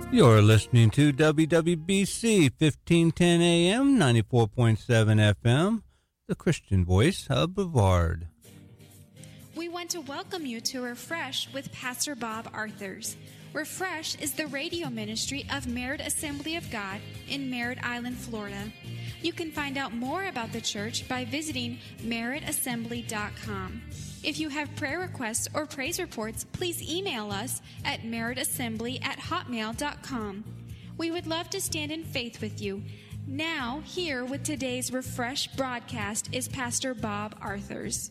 You're listening to WWBC 1510 AM, 94.7 FM, the Christian voice of Brevard. We want to welcome you to Refresh with Pastor Bob Arthurs. Refresh is the radio ministry of Merritt Assembly of God in Merritt Island, Florida. You can find out more about the church by visiting merrittassembly.com. If you have prayer requests or praise reports, please email us at merrittassembly@hotmail.com. We would love to stand in faith with you. Now, here with today's Refresh broadcast is Pastor Bob Arthurs.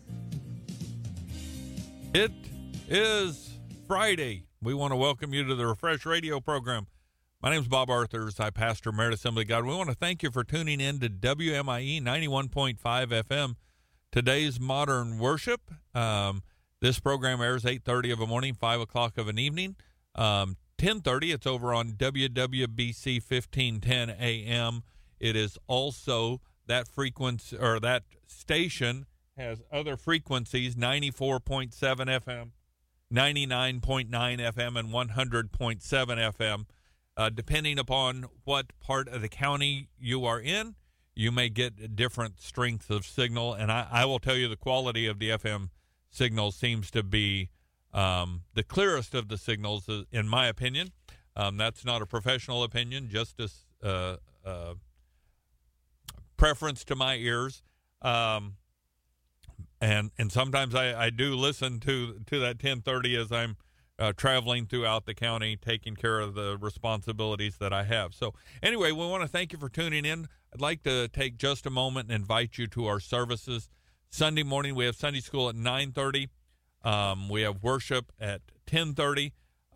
It is Friday. We want to welcome you to the Refresh radio program. My name is Bob Arthurs. I pastor Merritt Assembly of God. We want to thank you for tuning in to WMIE 91.5 FM. Today's Modern Worship. This program airs 8:30 of a morning, 5 o'clock of an evening. 10:30, it's over on WWBC 1510 AM. It is also that frequency, or that station has other frequencies, 94.7 FM, 99.9 FM, and 100.7 FM. Depending upon what part of the county you are in, you may get different strengths of signal, and I will tell you the quality of the FM signal seems to be the clearest of the signals, in my opinion. That's not a professional opinion, just a preference to my ears. And sometimes I do listen to that 10:30 as I'm traveling throughout the county, taking care of the responsibilities that I have. So anyway, we want to thank you for tuning in. I'd like to take just a moment and invite you to our services. Sunday morning, we have Sunday school at 9:30. We have worship at 10:30.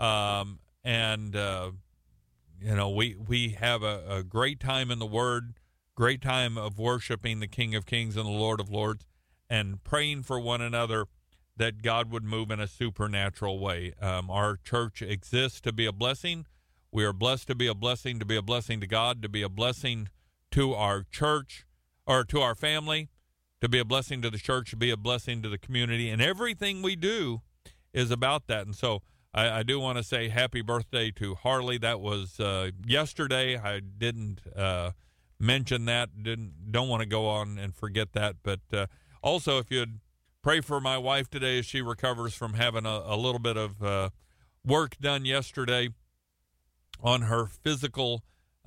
We have a great time in the Word, great time of worshiping the King of Kings and the Lord of Lords, and praying for one another that God would move in a supernatural way. Our church exists to be a blessing. We are blessed to be a blessing to God, to be a blessing to our church, or to our family, to be a blessing to the church, to be a blessing to the community. And everything we do is about that. And so I do want to say happy birthday to Harley. That was yesterday. I didn't mention that. Don't want to go on and forget that. But also, if you'd pray for my wife today as she recovers from having a little bit of work done yesterday on her physical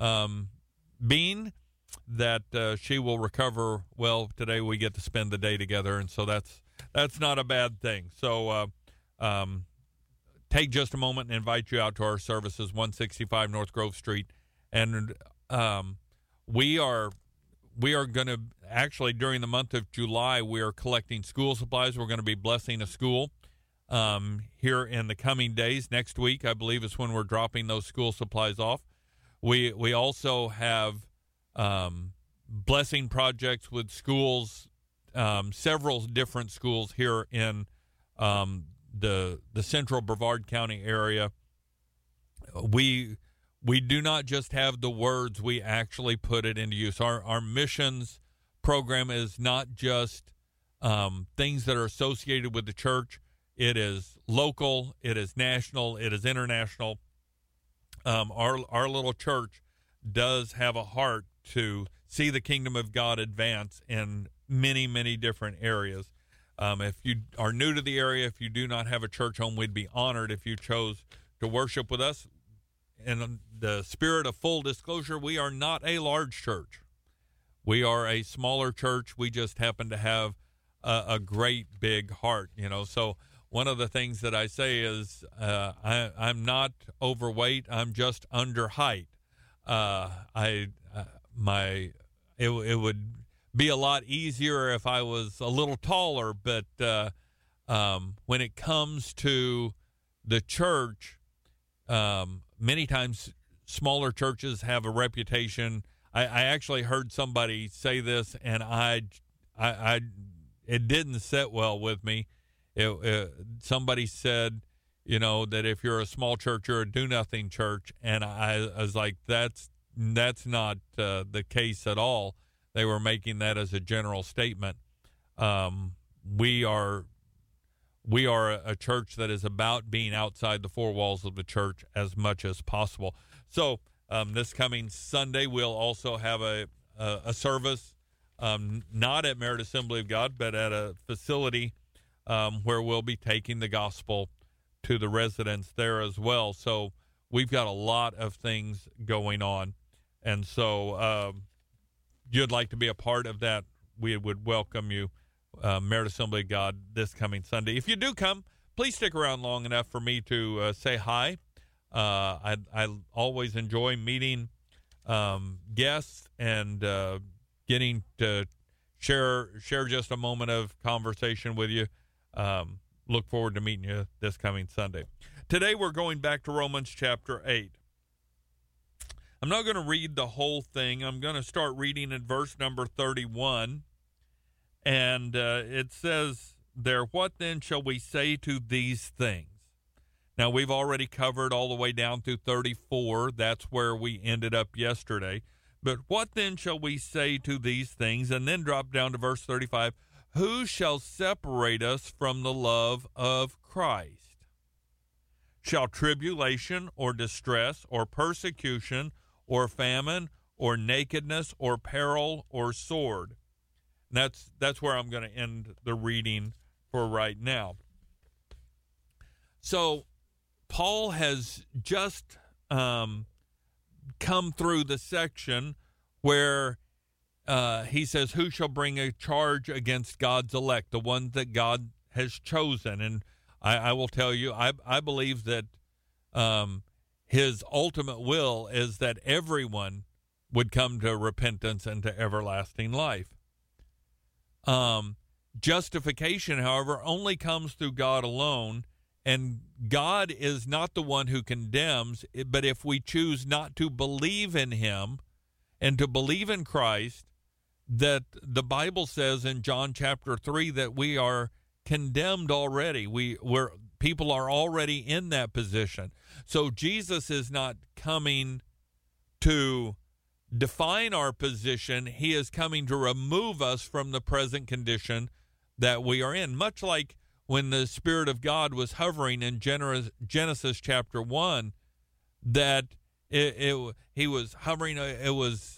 being, that she will recover well. Today we get to spend the day together, and so that's not a bad thing. So take just a moment and invite you out to our services, 165 North Grove Street. And we are going to, actually during the month of July, we are collecting school supplies. We're going to be blessing a school here in the coming days. Next week, I believe, is when we're dropping those school supplies off. We also have blessing projects with schools, several different schools here in the central Brevard County area. We do not just have the words, we actually put it into use. Our missions program is not just things that are associated with the church. It is local, it is national, it is international. Our little church does have a heart to see the kingdom of God advance in many, many different areas. If you are new to the area, if you do not have a church home, we'd be honored if you chose to worship with us. In the spirit of full disclosure, we are not a large church. We are a smaller church. We just happen to have a great big heart, So one of the things that I say is I'm not overweight. I'm just under height. It would be a lot easier if I was a little taller, but when it comes to the church, many times smaller churches have a reputation. I actually heard somebody say this, and it didn't sit well with me. Somebody said, that if you're a small church, you're a do-nothing church, and I was like, that's not the case at all. They were making that as a general statement. We are we are a church that is about being outside the four walls of the church as much as possible. So this coming Sunday, we'll also have a service, not at Merit Assembly of God, but at a facility where we'll be taking the gospel to the residents there as well. So we've got a lot of things going on. And so you'd like to be a part of that, we would welcome you, Merit Assembly of God, this coming Sunday. If you do come, please stick around long enough for me to say hi. I always enjoy meeting guests and getting to share just a moment of conversation with you. Look forward to meeting you this coming Sunday. Today we're going back to Romans chapter 8. I'm not going to read the whole thing. I'm going to start reading at verse number 31. And it says there, "What then shall we say to these things?" Now, we've already covered all the way down through 34. That's where we ended up yesterday. But what then shall we say to these things? And then drop down to verse 35. "Who shall separate us from the love of Christ? Shall tribulation or distress or persecution or famine or nakedness or peril or sword?" And that's where I'm going to end the reading for right now. So Paul has just come through the section where he says, "Who shall bring a charge against God's elect, the ones that God has chosen?" And I will tell you, I believe that his ultimate will is that everyone would come to repentance and to everlasting life. Justification, however, only comes through God alone, and God is not the one who condemns, but if we choose not to believe in him and to believe in Christ, that the Bible says in John chapter 3 that we are condemned already. People are already in that position. So Jesus is not coming to define our position. He is coming to remove us from the present condition that we are in. Much like when the Spirit of God was hovering in Genesis chapter 1, that he was hovering, it was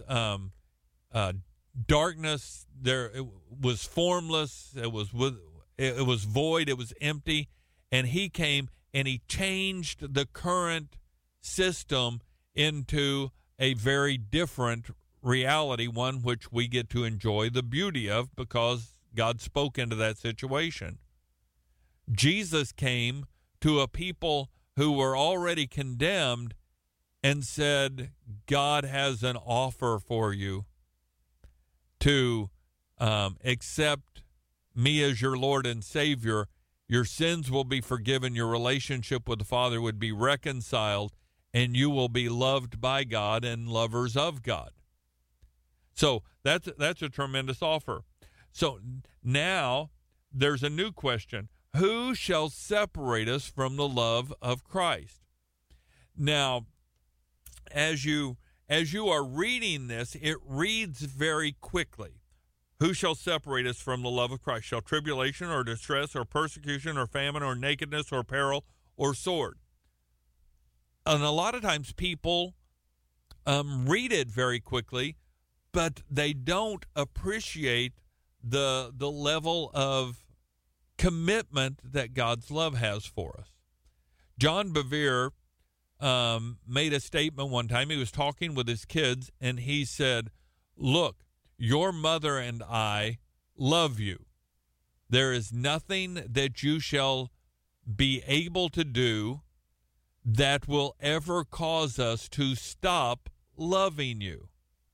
darkness, there it was formless, it was void, it was empty, and he came and he changed the current system into a very different reality, one which we get to enjoy the beauty of because God spoke into that situation. Jesus came to a people who were already condemned and said, God has an offer for you to accept me as your Lord and Savior. Your sins will be forgiven, your relationship with the Father would be reconciled, and you will be loved by God and lovers of God. So that's a tremendous offer. So now there's a new question. Who shall separate us from the love of Christ? Now, as you are reading this, it reads very quickly. Who shall separate us from the love of Christ? Shall tribulation or distress or persecution or famine or nakedness or peril or sword? And a lot of times people read it very quickly, but they don't appreciate the level of commitment that God's love has for us. John Bevere made a statement one time. He was talking with his kids, and he said, look, your mother and I love you. There is nothing that you shall be able to do that will ever cause us to stop loving you.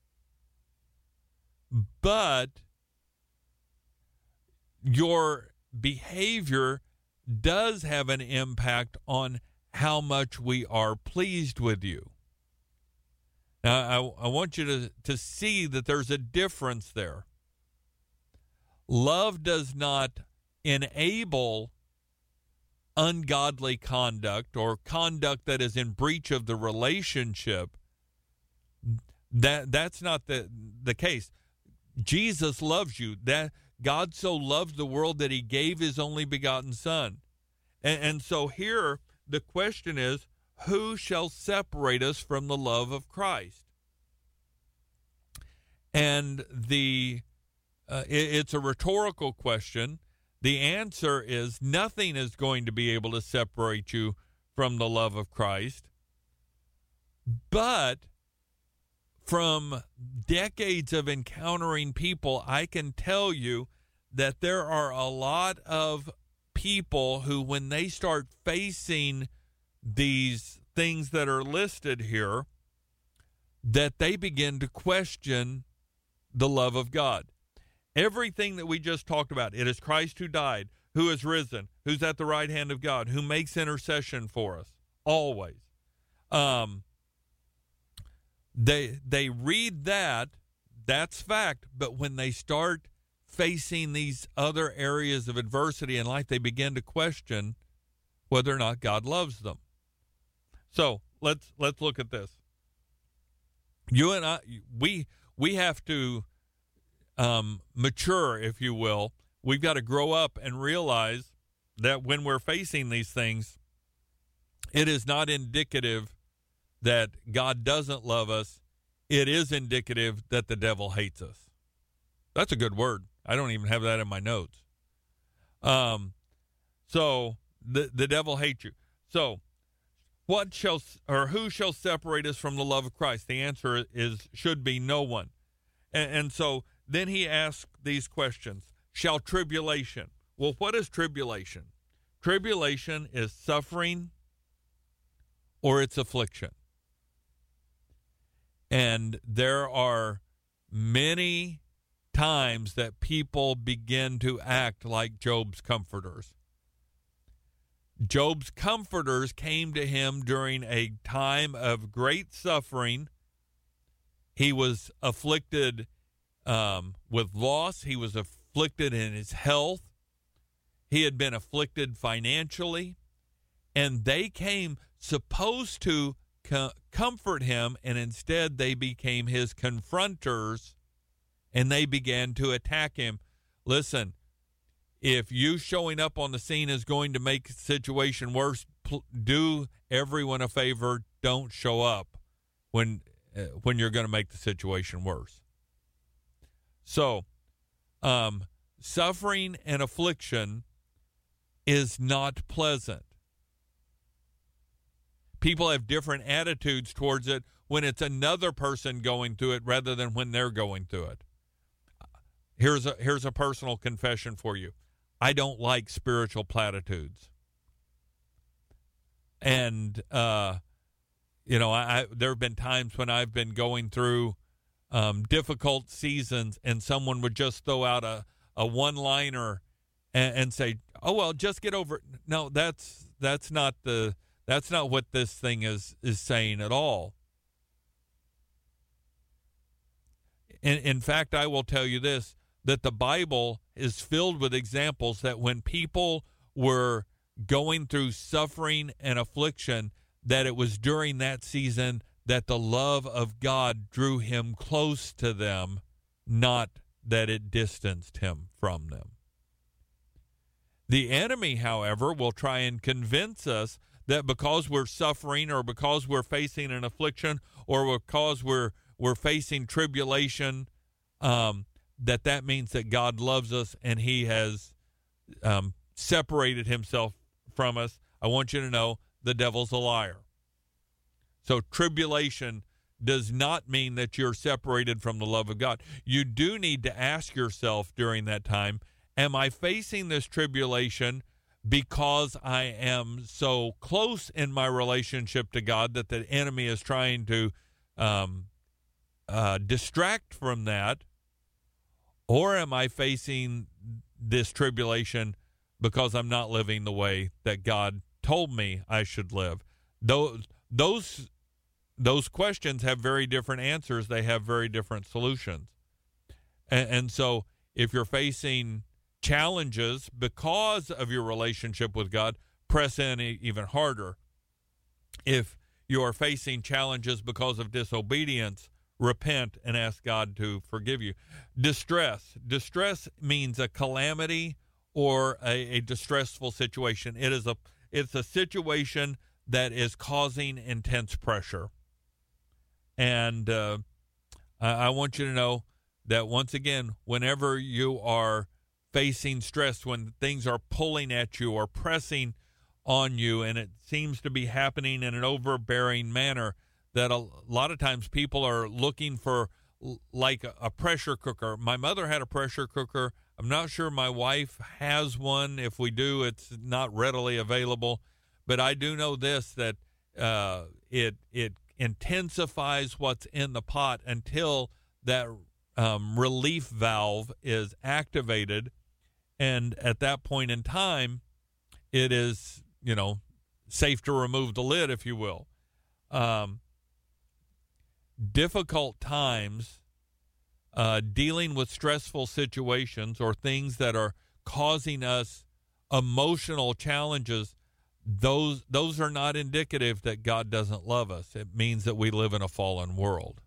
But your behavior does have an impact on how much we are pleased with you. Now, I want you to see that there's a difference there. Love does not enable ungodly conduct or conduct that is in breach of the relationship. That's not the case. Jesus loves you. That God so loved the world that he gave his only begotten Son. And so here the question is, who shall separate us from the love of Christ? And it's a rhetorical question. The answer is nothing is going to be able to separate you from the love of Christ. But from decades of encountering people, I can tell you that there are a lot of people who, when they start facing these things that are listed here, that they begin to question the love of God. Everything that we just talked about, it is Christ who died, who is risen, who's at the right hand of God, who makes intercession for us, always. They read that, that's fact, but when they start facing these other areas of adversity in life, they begin to question whether or not God loves them. So let's look at this. You and I, we have to mature, if you will. We've got to grow up and realize that when we're facing these things, it is not indicative that God doesn't love us. It is indicative that the devil hates us. That's a good word. I don't even have that in my notes. So the devil hates you. So who shall separate us from the love of Christ? The answer should be no one. And so then he asks these questions. Shall tribulation? Well, what is tribulation? Tribulation is suffering or it's affliction. And there are many times that people begin to act like Job's comforters. Job's comforters came to him during a time of great suffering. He was afflicted with loss. He was afflicted in his health. He had been afflicted financially. And they came supposed to comfort him, and instead they became his confronters, and they began to attack him. Listen, if you showing up on the scene is going to make the situation worse, do everyone a favor. Don't show up when you're going to make the situation worse. So, suffering and affliction is not pleasant. People have different attitudes towards it when it's another person going through it rather than when they're going through it. Here's a personal confession for you. I don't like spiritual platitudes. And, there have been times when I've been going through difficult seasons and someone would just throw out a one-liner and say, oh, well, just get over it. No, that's not what this thing is saying at all. In fact, I will tell you this, that the Bible is filled with examples that when people were going through suffering and affliction, that it was during that season that the love of God drew him close to them, not that it distanced him from them. The enemy, however, will try and convince us that because we're suffering or because we're facing an affliction or because we're facing tribulation, that means that God loves us and he has separated himself from us. I want you to know the devil's a liar. So tribulation does not mean that you're separated from the love of God. You do need to ask yourself during that time, am I facing this tribulation because I am so close in my relationship to God that the enemy is trying to distract from that? Or am I facing this tribulation because I'm not living the way that God told me I should live? Those questions have very different answers. They have very different solutions. And so if you're facing challenges because of your relationship with God, press in even harder. If you are facing challenges because of disobedience, repent and ask God to forgive you. Distress means a calamity or a distressful situation. It's a situation that is causing intense pressure. And I want you to know that, once again, whenever you are facing stress, when things are pulling at you or pressing on you, and it seems to be happening in an overbearing manner, that a lot of times people are looking for like a pressure cooker. My mother had a pressure cooker. I'm not sure my wife has one. If we do, it's not readily available. But I do know this, that it intensifies what's in the pot until that relief valve is activated. And at that point in time, it is, safe to remove the lid, if you will. Difficult times, dealing with stressful situations or things that are causing us emotional challenges, those are not indicative that God doesn't love us. It means that we live in a fallen world.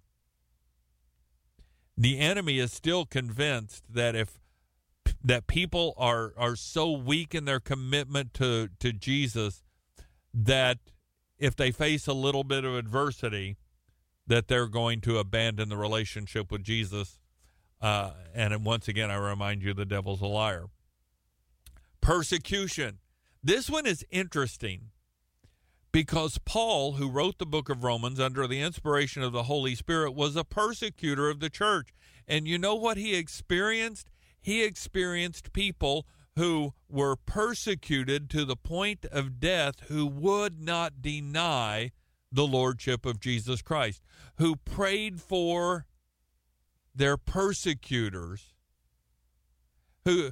The enemy is still convinced that that people are so weak in their commitment to Jesus that if they face a little bit of adversity, that they're going to abandon the relationship with Jesus. And once again, I remind you, the devil's a liar. Persecution. This one is interesting because Paul, who wrote the book of Romans under the inspiration of the Holy Spirit, was a persecutor of the church. And you know what he experienced? He experienced people who were persecuted to the point of death, who would not deny the lordship of Jesus Christ, who prayed for their persecutors, who,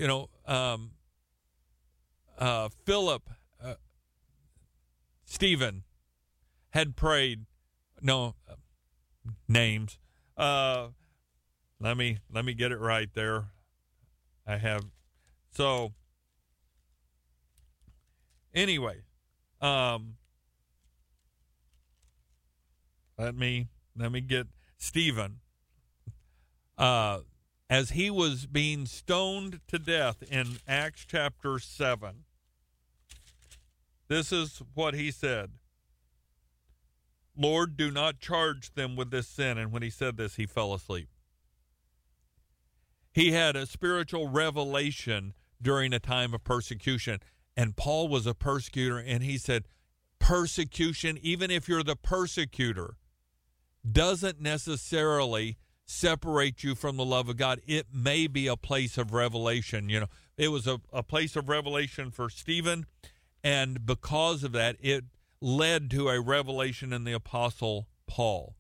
Philip, Stephen had prayed, names. Let me get it right there. Anyway, let me get Stephen. As he was being stoned to death in Acts chapter 7, this is what he said. Lord, do not charge them with this sin. And when he said this, he fell asleep. He had a spiritual revelation during a time of persecution. And Paul was a persecutor, and he said, persecution, even if you're the persecutor, doesn't necessarily separate you from the love of God. It may be a place of revelation. It was a place of revelation for Stephen, and because of that, it led to a revelation in the Apostle Paul.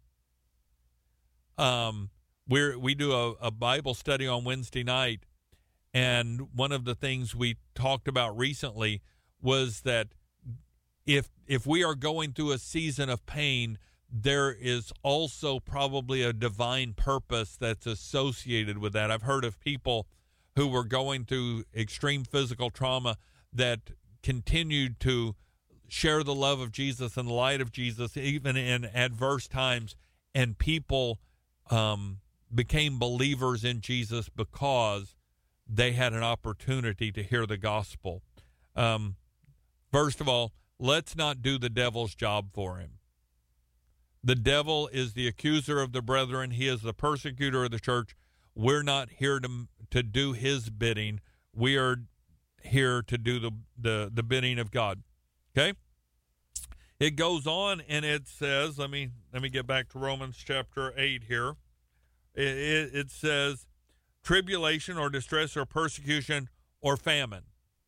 We do a Bible study on Wednesday night, and one of the things we talked about recently was that if we are going through a season of pain, there is also probably a divine purpose that's associated with that. I've heard of people who were going through extreme physical trauma that continued to share the love of Jesus and the light of Jesus even in adverse times, and people became believers in Jesus because they had an opportunity to hear the gospel. First of all, let's not do the devil's job for him. The devil is the accuser of the brethren. He is the persecutor of the church. We're not here to do his bidding. We are here to do the bidding of God. Okay? It goes on and it says, let me get back to Romans chapter 8 here. It says, tribulation or distress or persecution or famine.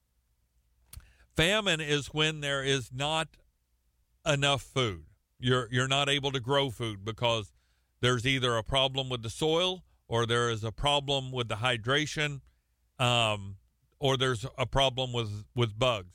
Famine is when there is not enough food. You're not able to grow food because there's either a problem with the soil, or there is a problem with the hydration, or there's a problem with bugs.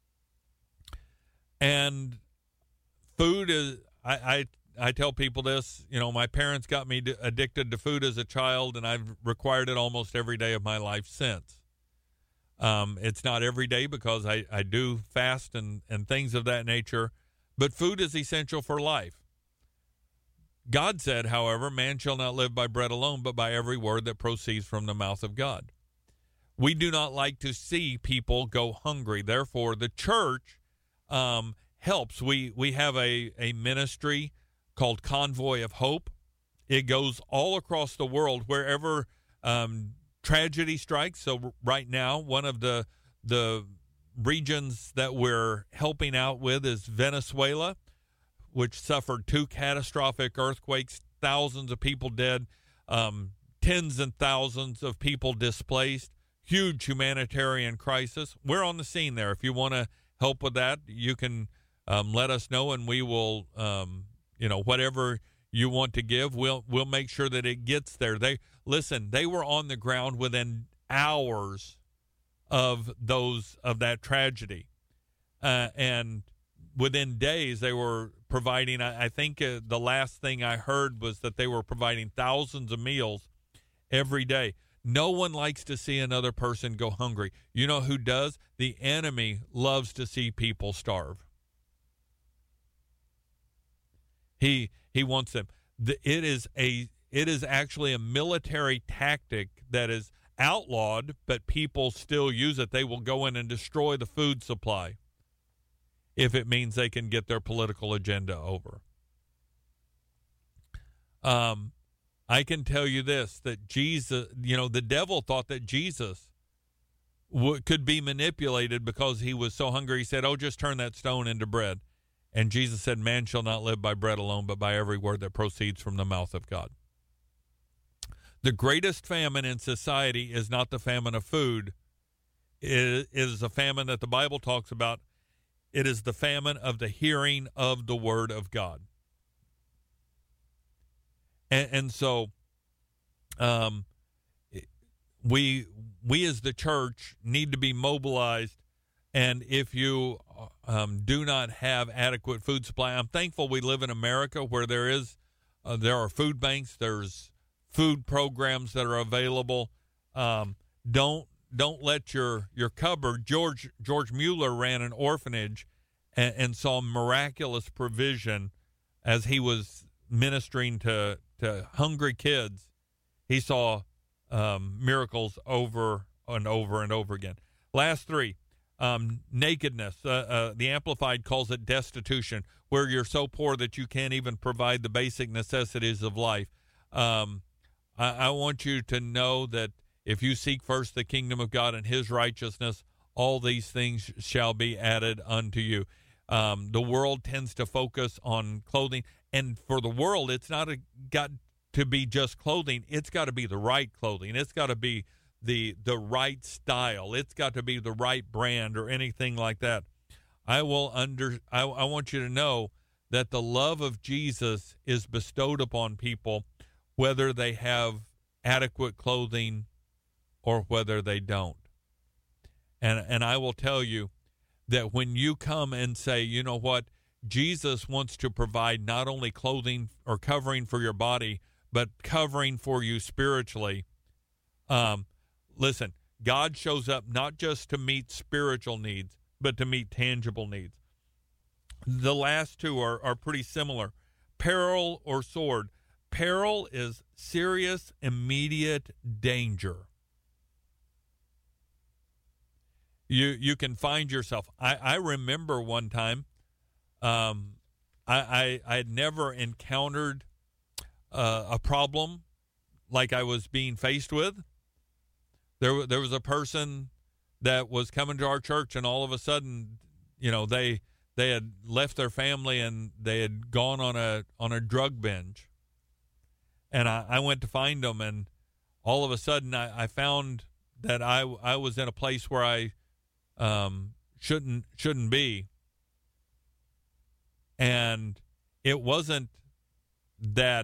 And food is, I tell people this, my parents got me addicted to food as a child, and I've required it almost every day of my life since. It's not every day because I do fast and things of that nature, but food is essential for life. God said, however, man shall not live by bread alone, but by every word that proceeds from the mouth of God. We do not like to see people go hungry. Therefore, the church helps. We have a ministry called Convoy of Hope. It goes all across the world wherever tragedy strikes. So right now, one of the regions that we're helping out with is Venezuela, which suffered 2 catastrophic earthquakes, thousands of people dead, tens and thousands of people displaced, huge humanitarian crisis. We're on the scene there. If you want to help with that, you can let us know, and we will, whatever you want to give, we'll make sure that it gets there. They were on the ground within hours of that tragedy, and within days they were providing. I think the last thing I heard was that they were providing thousands of meals every day. No one likes to see another person go hungry. You know who does? The enemy loves to see people starve. He wants them. It is actually a military tactic that is outlawed, but people still use it. They will go in and destroy the food supply if it means they can get their political agenda over. I can tell you this, that Jesus, the devil thought that Jesus could be manipulated because he was so hungry. He said, just turn that stone into bread. And Jesus said, man shall not live by bread alone, but by every word that proceeds from the mouth of God. The greatest famine in society is not the famine of food. It is a famine that the Bible talks about. It is the famine of the hearing of the word of God. And so we as the church need to be mobilized. And if you do not have adequate food supply, I'm thankful we live in America where there are food banks, there's food programs that are available. Don't let your cupboard. George Mueller ran an orphanage and saw miraculous provision as he was ministering to hungry kids. He saw miracles over and over and over again. Last 3. Nakedness. The Amplified calls it destitution, where you're so poor that you can't even provide the basic necessities of life. I want you to know that if you seek first the kingdom of God and his righteousness, all these things shall be added unto you. The world tends to focus on clothing, and for the world, it's not got to be just clothing. It's got to be the right clothing. It's got to be the right style. It's got to be the right brand or anything like that. I want you to know that the love of Jesus is bestowed upon people whether they have adequate clothing or whether they don't. And I will tell you that when you come and say, you know what, Jesus wants to provide not only clothing or covering for your body, but covering for you spiritually. Listen, God shows up not just to meet spiritual needs, but to meet tangible needs. The last 2 are pretty similar. Peril or sword. Peril is serious, immediate danger. You can find yourself. I remember one time, I had never encountered a problem like I was being faced with. There was a person that was coming to our church, and all of a sudden, they had left their family and they had gone on a drug binge. And I went to find them, and all of a sudden I found that I was in a place where I shouldn't be. And it wasn't that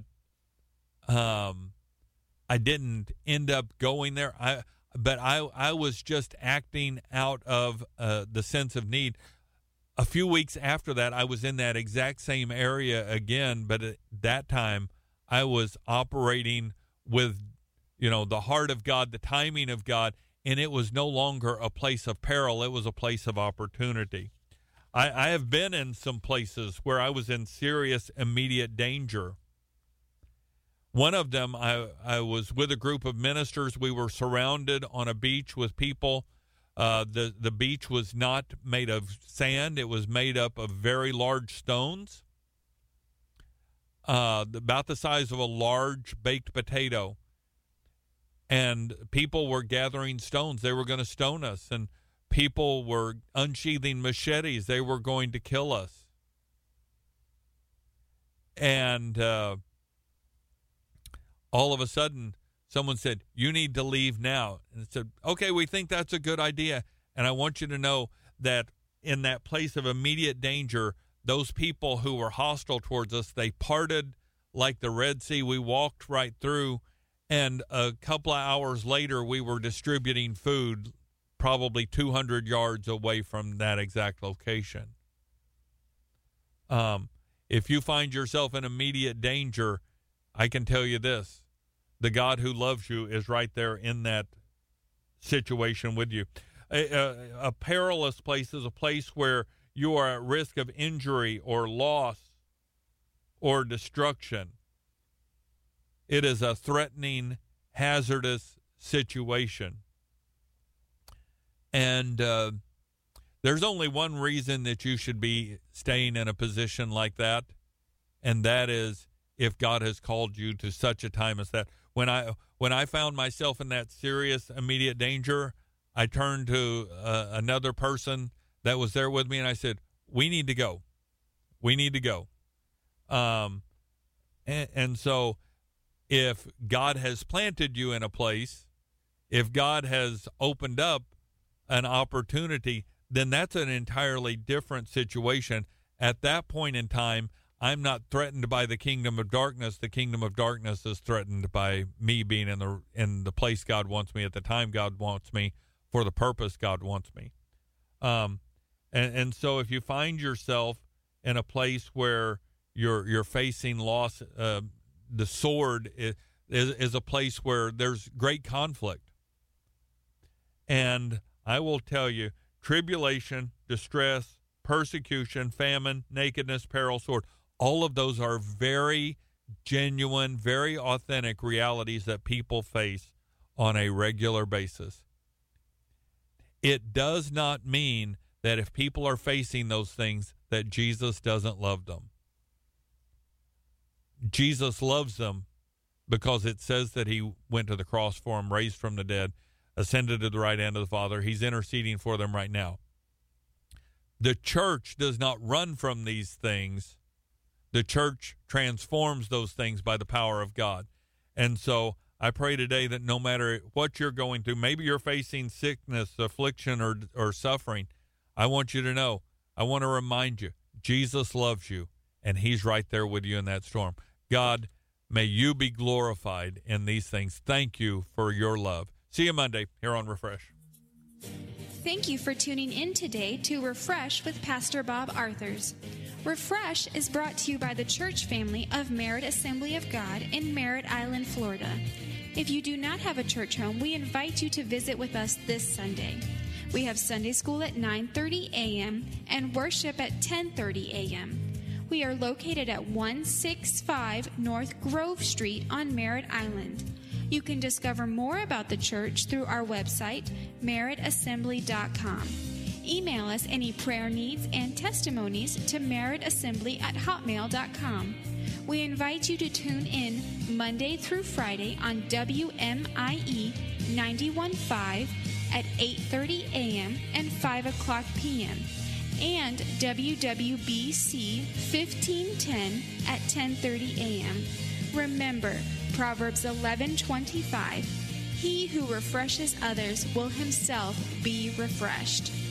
I didn't end up going there. But I was just acting out of the sense of need. A few weeks after that, I was in that exact same area again, but at that time I was operating with, the heart of God, the timing of God, and it was no longer a place of peril. It was a place of opportunity. I have been in some places where I was in serious, immediate danger. One of them, I was with a group of ministers. We were surrounded on a beach with people. The beach was not made of sand. It was made up of very large stones, about the size of a large baked potato. And people were gathering stones. They were going to stone us. And people were unsheathing machetes. They were going to kill us. And all of a sudden, someone said, "You need to leave now." And I said, "Okay, we think that's a good idea." And I want you to know that in that place of immediate danger, those people who were hostile towards us, they parted like the Red Sea. We walked right through. And a couple of hours later, we were distributing food probably 200 yards away from that exact location. If you find yourself in immediate danger, I can tell you this. The God who loves you is right there in that situation with you. A perilous place is a place where you are at risk of injury or loss or destruction. It is a threatening, hazardous situation. And there's only one reason that you should be staying in a position like that, and that is if God has called you to such a time as that. When I found myself in that serious, immediate danger, I turned to another person that was there with me, and I said, "We need to go. We need to go." And so if God has planted you in a place, if God has opened up an opportunity, then that's an entirely different situation. At that point in time, I'm not threatened by the kingdom of darkness. The kingdom of darkness is threatened by me being in the place God wants me at the time God wants me for the purpose God wants me. And so if you find yourself in a place where you're facing loss, the sword is a place where there's great conflict. And I will tell you, tribulation, distress, persecution, famine, nakedness, peril, sword, all of those are very genuine, very authentic realities that people face on a regular basis. It does not mean that if people are facing those things that Jesus doesn't love them. Jesus loves them because it says that he went to the cross for them, raised from the dead, ascended to the right hand of the Father. He's interceding for them right now. The church does not run from these things. The church transforms those things by the power of God. And so I pray today that no matter what you're going through, maybe you're facing sickness, affliction, or suffering, I want you to know, I want to remind you, Jesus loves you, and he's right there with you in that storm. God, may you be glorified in these things. Thank you for your love. See you Monday here on Refresh. Thank you for tuning in today to Refresh with Pastor Bob Arthurs. Refresh is brought to you by the church family of Merritt Assembly of God in Merritt Island, Florida. If you do not have a church home, we invite you to visit with us this Sunday. We have Sunday school at 9:30 a.m. and worship at 10:30 a.m. We are located at 165 North Grove Street on Merritt Island. You can discover more about the church through our website, merrittassembly.com. Email us any prayer needs and testimonies to merrittassembly@hotmail.com. We invite you to tune in Monday through Friday on WMIE 91.5 at 8:30 a.m. and 5 o'clock p.m. and WWBC 1510 at 10:30 a.m. Remember, Proverbs 11:25, he who refreshes others will himself be refreshed.